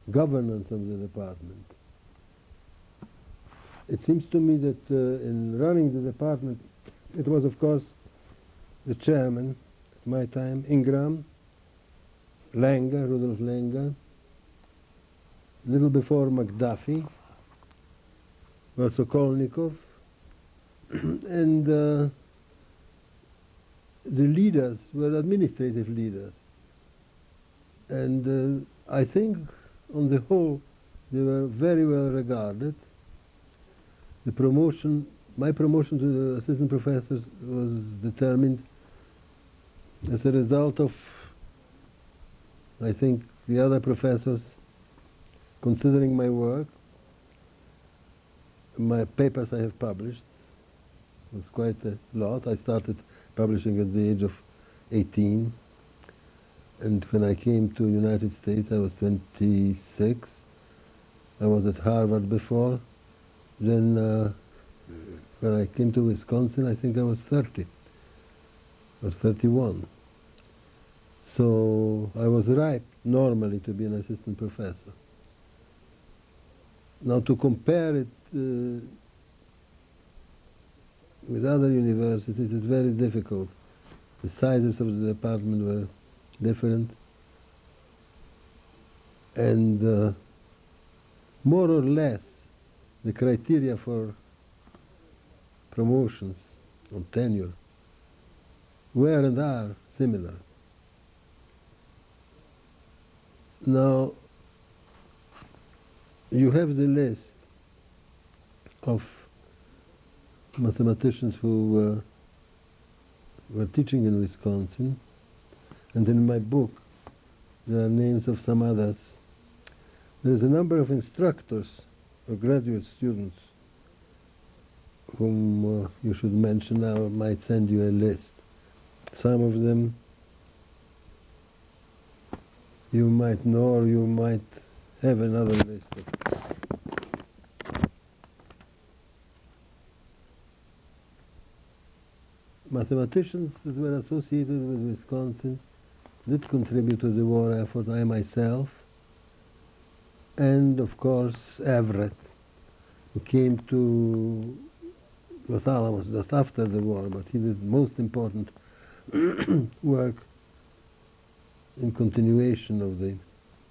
governance of the department. It seems to me that in running the department, it was, of course, the chairman at my time, Ingram, Langer, Rudolf Langer, a little before McDuffie, was Sokolnikov, and the leaders were administrative leaders. And I think, on the whole, they were very well regarded. The promotion, my promotion to the assistant professors was determined as a result of, I think, the other professors considering my work. My papers I have published was quite a lot. I started publishing at the age of 18, and when I came to the United States I was 26. I was at Harvard before. Then when I came to Wisconsin, I think I was 30 or 31. So I was ripe normally to be an assistant professor. Now to compare it with other universities is very difficult. The sizes of the department were different, and more or less the criteria for promotions on tenure were and are similar. Now, you have the list of mathematicians who were teaching in Wisconsin, and in my book there are names of some others. There is a number of instructors or graduate students whom you should mention. I might send you a list. Some of them you might know, or you might have another list of. Mathematicians that were associated with Wisconsin did contribute to the war effort, I myself, and of course Everett, who came to Los Alamos just after the war, but he did most important work in continuation of the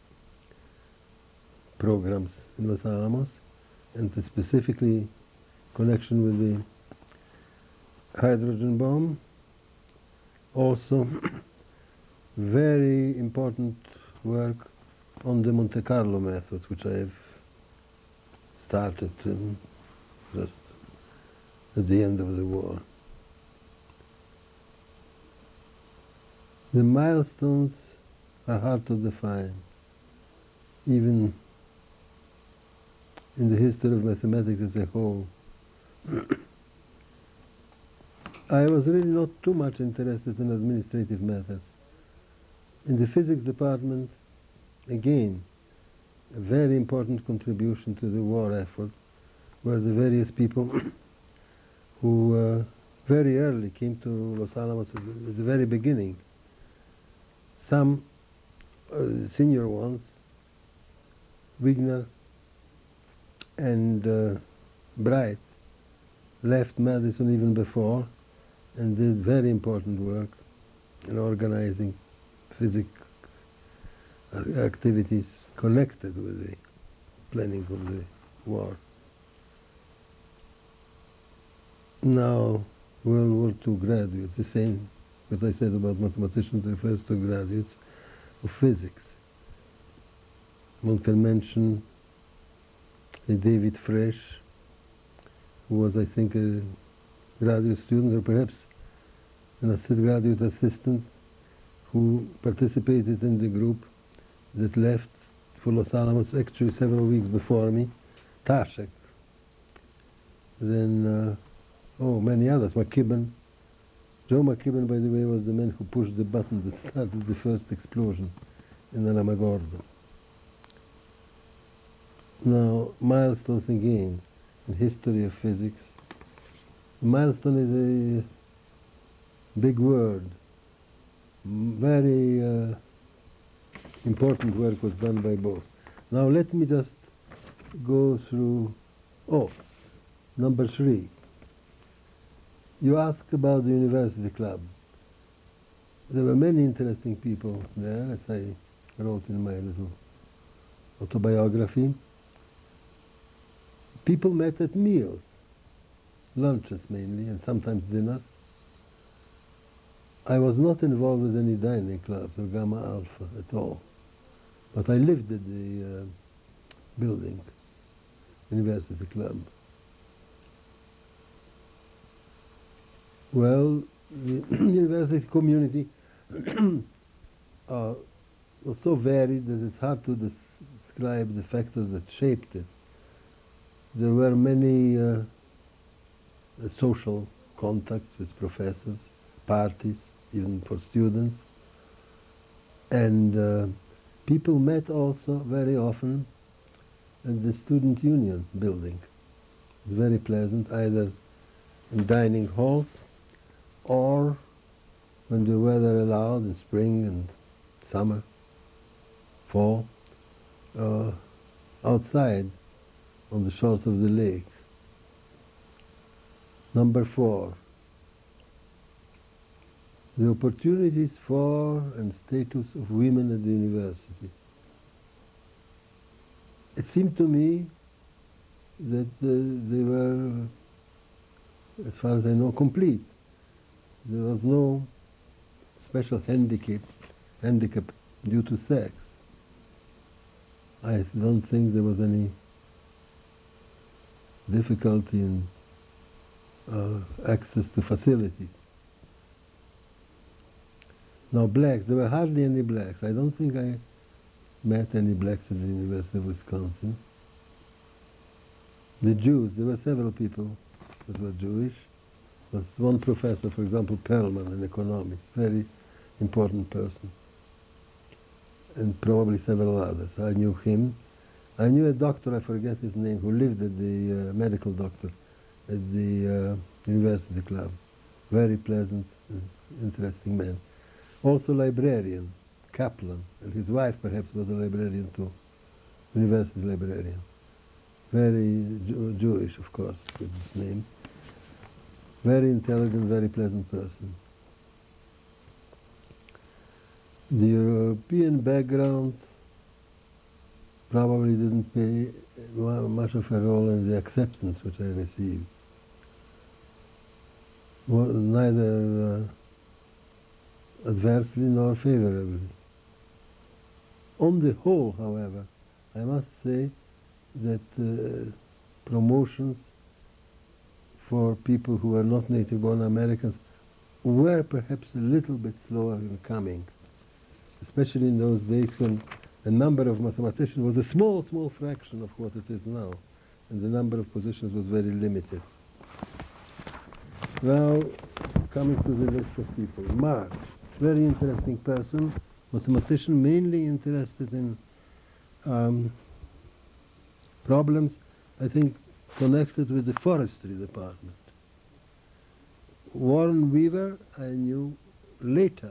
programs in Los Alamos, and specifically connection with the hydrogen bomb. Also very important work on the Monte Carlo method, which I have started just at the end of the war. The milestones are hard to define, even in the history of mathematics as a whole. I was really not too much interested in administrative matters. In the physics department, again, a very important contribution to the war effort were the various people who very early came to Los Alamos at the very beginning. Some senior ones, Wigner and Bright, left Madison even before and did very important work in organizing physics activities connected with the planning of the war. Now, World War II graduates, the same what I said about mathematicians refers to graduates of physics. One can mention David Fresh, who was, I think, a graduate student, or perhaps an graduate assistant, who participated in the group that left for Los Alamos actually several weeks before me, Tashek. Then, many others, McKibben. Joe McKibben, by the way, was the man who pushed the button that started the first explosion in Alamogordo. Now, milestones again in history of physics. Milestone is a big word. Very important work was done by both Now let me just go through, number 3. You asked about the University Club. There were many interesting people there, as I wrote in my little autobiography. People met at meals, lunches mainly, and sometimes dinners. I was not involved with any dining clubs or Gamma Alpha at all, but I lived at the building, University Club. Well, the university community was so varied that it's hard to describe the factors that shaped it. There were many social contacts with professors, parties, even for students, and people met also very often at the student union building. It's very pleasant, either in dining halls or when the weather allowed in spring and summer, fall, outside on the shores of the lake. Number 4, the opportunities for and status of women at the university. It seemed to me that they were, as far as I know, complete. There was no special handicap due to sex. I don't think there was any difficulty in access to facilities. Now blacks, there were hardly any blacks. I don't think I met any blacks at the University of Wisconsin. The Jews, there were several people that were Jewish. There was one professor, for example, Perlman in economics, very important person, and probably several others. I knew him. I knew a doctor, I forget his name, who lived at the medical doctor at the University Club. Very pleasant, interesting man. Also librarian, Kaplan, and his wife perhaps was a librarian too, university librarian. Very Jewish, of course, with his name. Very intelligent, very pleasant person. The European background probably didn't play much of a role in the acceptance which I received. Well, neither adversely nor favorably. On the whole, however, I must say that promotions for people who are not native-born Americans were perhaps a little bit slower in coming, especially in those days when the number of mathematicians was a small fraction of what it is now, and the number of positions was very limited. Now, coming to the list of people. March, very interesting person, mathematician, mainly interested in problems, I think, connected with the forestry department. Warren Weaver, I knew later.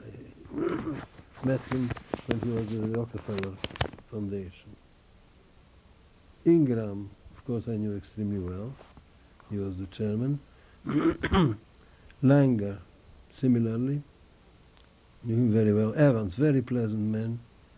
I met him when he was at the Rockefeller Foundation. Ingram, of course, I knew extremely well. He was the chairman. Langer, similarly, knew him very well. Evans, very pleasant man,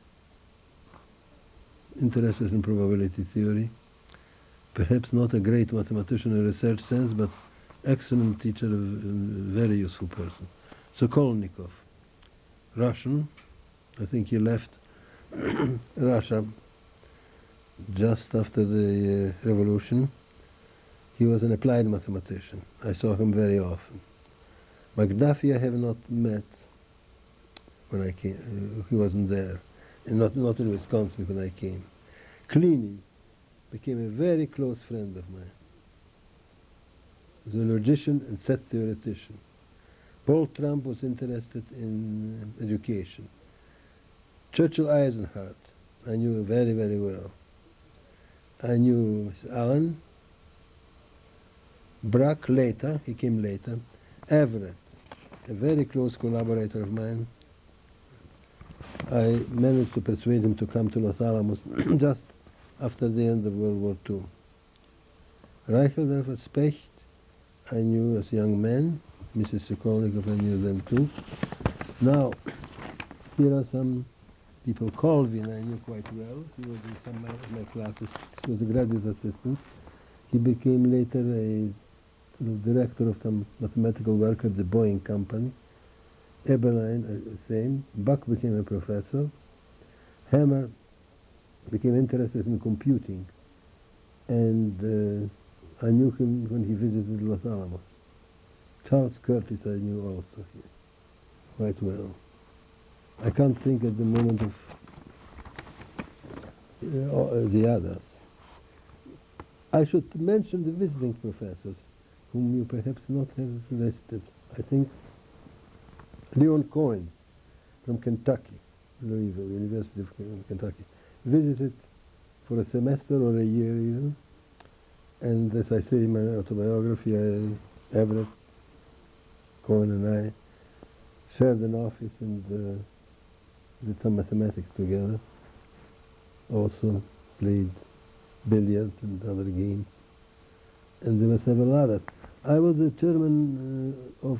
interested in probability theory. Perhaps not a great mathematician in research sense, but excellent teacher, a very useful person. Sokolnikov, Russian. I think he left Russia just after the revolution. He was an applied mathematician. I saw him very often. McDuffie I have not met when I came. He wasn't there, and not in Wisconsin when I came. Kleene became a very close friend of mine. He was a logician and set theoretician. Paul Trump was interested in education. Churchill Eisenhardt, I knew very, very well. I knew Mr. Allen. Brack later, he came later. Everett, a very close collaborator of mine. I managed to persuade him to come to Los Alamos just after the end of World War II. Reichelderfer Specht I knew as a young man, Mrs. Sokolnikov I knew then too. Now, here are some people. Colvin I knew quite well. He was in some of my classes. He was a graduate assistant. He became later a director of some mathematical work at the Boeing company. Eberlein, same. Buck became a professor. Hammer became interested in computing. And I knew him when he visited Los Alamos. Charles Curtis I knew also here, quite well. I can't think at the moment of the others. I should mention the visiting professors, whom you perhaps not have listed. I think Leon Cohen from Kentucky, Louisville, University of Kentucky, visited for a semester or a year even. And as I say in my autobiography, Everett, Cohen and I shared an office and did some mathematics together. Also played billiards and other games. And there were several others. I was the chairman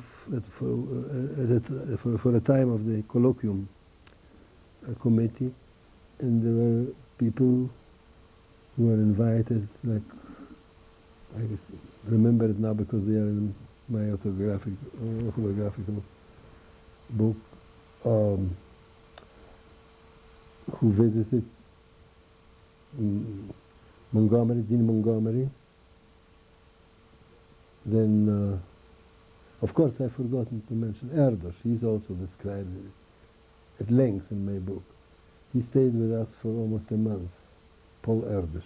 for a time of the colloquium committee, and there were people who were invited, like, I remember it now because they are in my autobiographical book, who visited Montgomery, Dean Montgomery. Then, of course, I've forgotten to mention Erdős. He's also described at length in my book. He stayed with us for almost a month, Paul Erdős.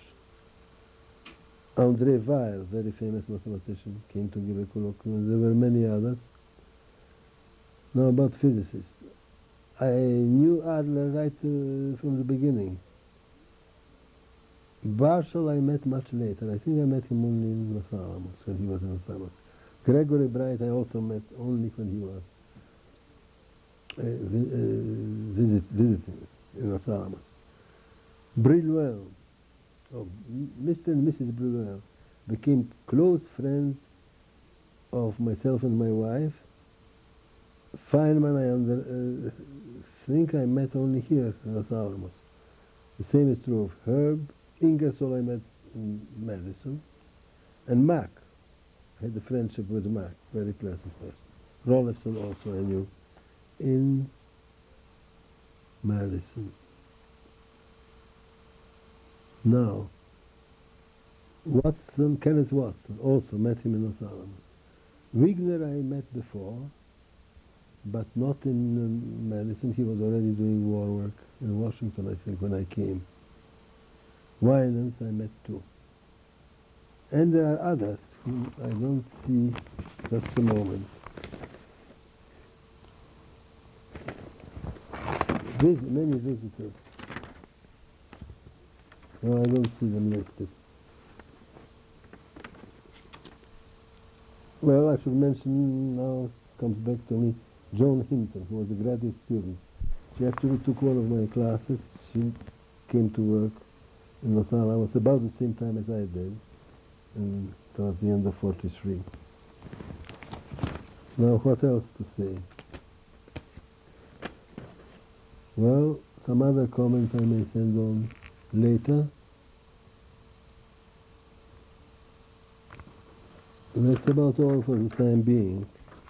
André Weil, very famous mathematician, came to give a colloquium. There were many others. Now about physicists. I knew Adler right from the beginning. Barschel I met much later. I think I met him only in Los Alamos, when he was in Los Alamos. Gregory Bright I also met only when he was visiting in Los Alamos. Brillouin, Mr. and Mrs. Brillouin became close friends of myself and my wife. Feynman I think I met only here in Los Alamos. The same is true of Herb. Ingersoll I met in Madison. And Mack, I had a friendship with Mack, very pleasant person. Rollefson also I knew in Madison. Now, Watson, Kenneth Watson, also met him in Los Alamos. Wigner I met before, but not in Madison. He was already doing war work in Washington, I think, when I came. Winans I met too. And there are others whom I don't see just a moment. Many visitors. No, I don't see them listed. Well, I should mention, now comes back to me, Joan Hinton, who was a graduate student. She actually took one of my classes. She came to work in Los Alamos about the same time as I did, and towards the end of 43. Now, what else to say? Well, some other comments I may send on later. That's about all for the time being.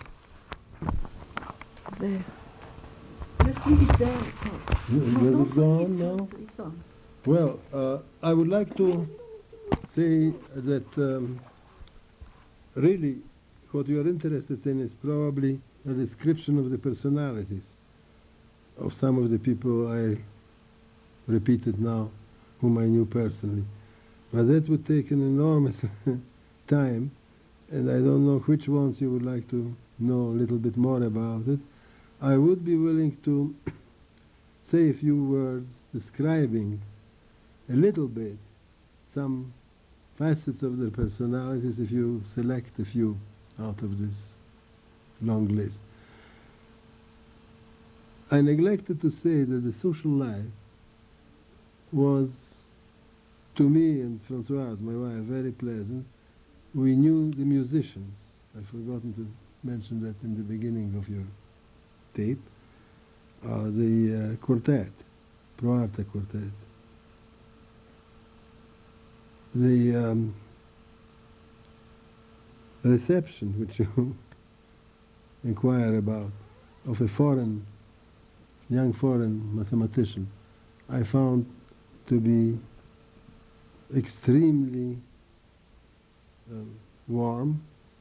There. Let's leave it there. Is it gone now? It's on. Well, I would like to say that really what you are interested in is probably a description of the personalities of some of the people I repeated now, whom I knew personally. But that would take an enormous time, and I don't know which ones you would like to know a little bit more about it. I would be willing to say a few words describing a little bit some facets of their personalities if you select a few out of this long list. I neglected to say that the social life was, to me and Françoise, my wife, very pleasant. We knew the musicians. I've forgotten to mention that in the beginning of your tape. The quartet, Pro Arte quartet. The reception which you inquire about of a young foreign mathematician, I found to be extremely warm,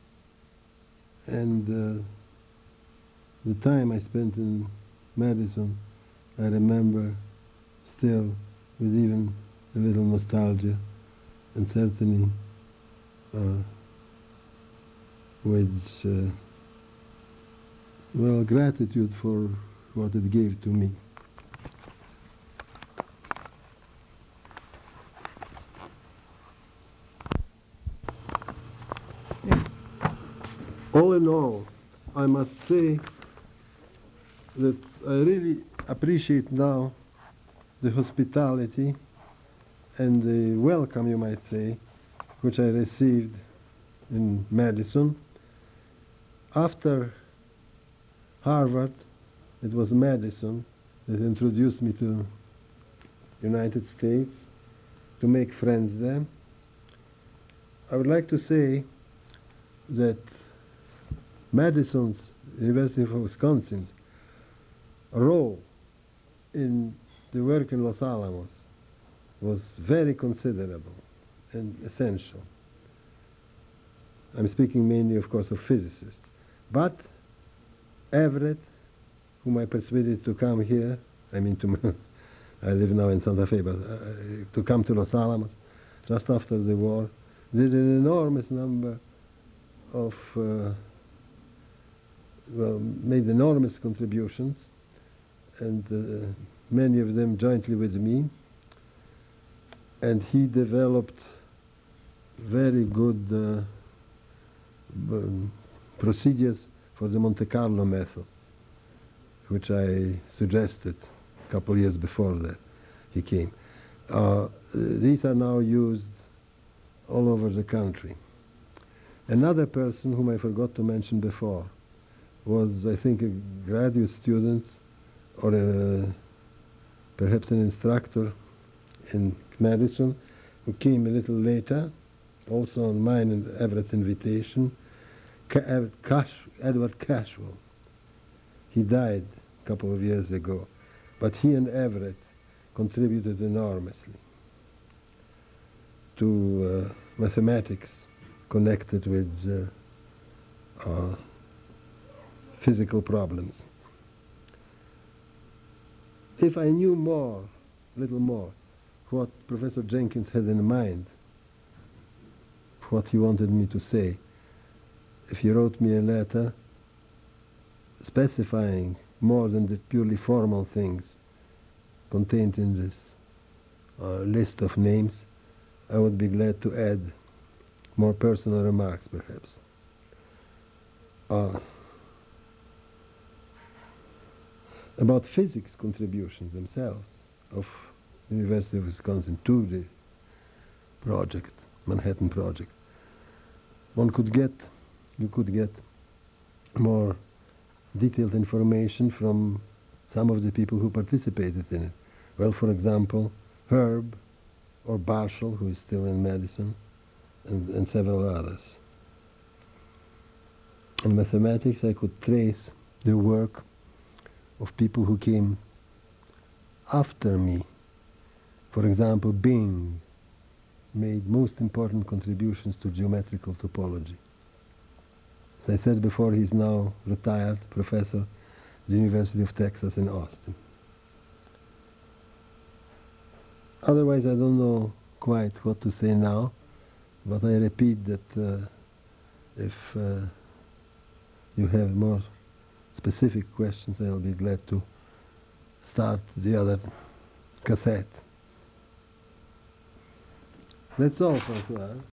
and the time I spent in Madison, I remember still with even a little nostalgia, and certainly with gratitude for what it gave to me. All in all, I must say that I really appreciate now the hospitality and the welcome, you might say, which I received in Madison. After Harvard, it was Madison that introduced me to United States to make friends there. I would like to say that Madison's, University of Wisconsin's, role in the work in Los Alamos was very considerable and essential. I'm speaking mainly, of course, of physicists. But Everett, whom I persuaded to come here, I live now in Santa Fe, but to come to Los Alamos just after the war, did an enormous number of, made enormous contributions, and many of them jointly with me. And he developed very good procedures for the Monte Carlo method, which I suggested a couple of years before that he came. These are now used all over the country. Another person whom I forgot to mention before was, I think, a graduate student or perhaps an instructor in Madison, who came a little later, also on mine and Everett's invitation, Edward Cashwell. He died a couple of years ago, but he and Everett contributed enormously to mathematics connected with physical problems. If I knew a little more, what Professor Jenkins had in mind, what he wanted me to say, if he wrote me a letter specifying more than the purely formal things contained in this list of names, I would be glad to add more personal remarks, perhaps. About physics contributions themselves of University of Wisconsin to the project, Manhattan Project, you could get more detailed information from some of the people who participated in it. Well, for example, Herb or Barshall, who is still in Madison, and several others. In mathematics, I could trace the work of people who came after me. For example, Bing made most important contributions to geometrical topology. As I said before, he's now retired professor at the University of Texas in Austin. Otherwise, I don't know quite what to say now, but I repeat that if you have more specific questions, I'll be glad to start the other cassette. That's all, Françoise.